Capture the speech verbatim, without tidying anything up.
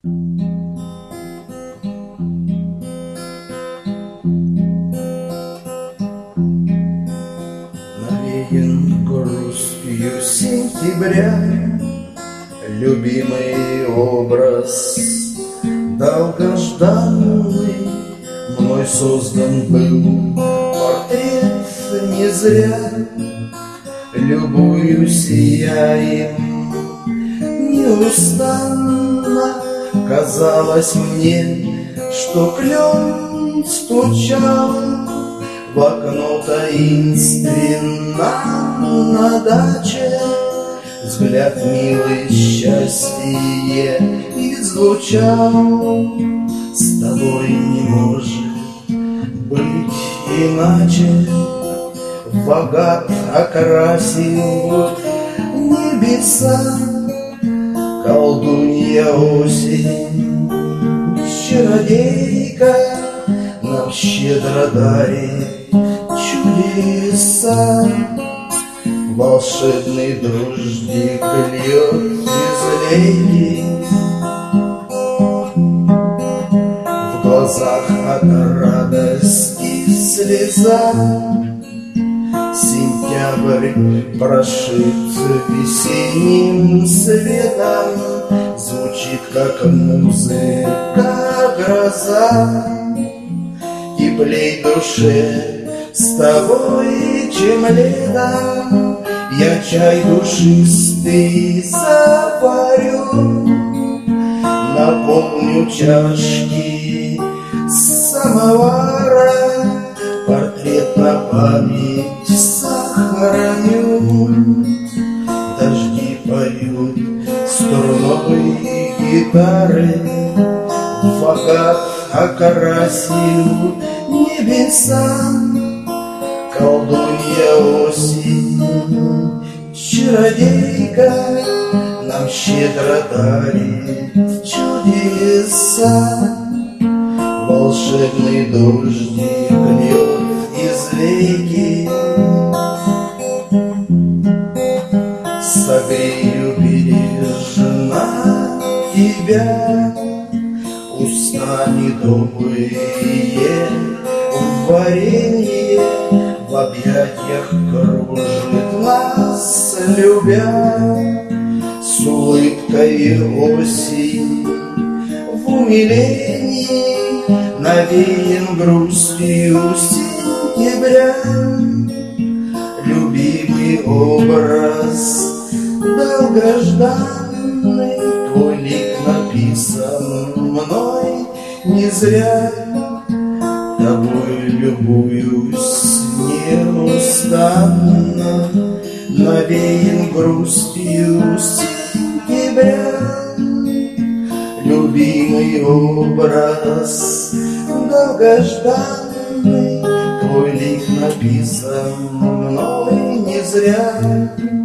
Навеян грустью сентября любимый образ, долгожданный, мной создан был портрет не зря. Любуюсь я им неустанно, казалось мне, что клен стучал в окно таинственно на даче. Взгляд милый счастье излучал, с тобой не может быть иначе. В агат окрасил небеса колдунья осень, чародейка нам щедро дарит чудеса. Волшебный дождик льет из лейки, в глазах от радости слеза. Сентябрь прошит весенним светом, звучит как музыка гроза. Теплей душе с тобой, чем летом, я чай душистый заварю, наполню чашки самовара, портрет на память сохраню. Дожди поют струной гитары, в агат окрасил небеса. Колдунья осень, чародейка нам щедро дарит чудеса. Волшебный дождик льет из лейки, согрею бережно тебя устами добрые в варенье. В объятиях кружит нас, любя, с улыбкой осень в умилении, навеян грустью сентября. Любимый образ долгожданный, твой лик написан мной не зря. Тобой любуюсь неустанно, навеян грустью сентября. Любимый образ долгожданный, твой лик написан мной не зря.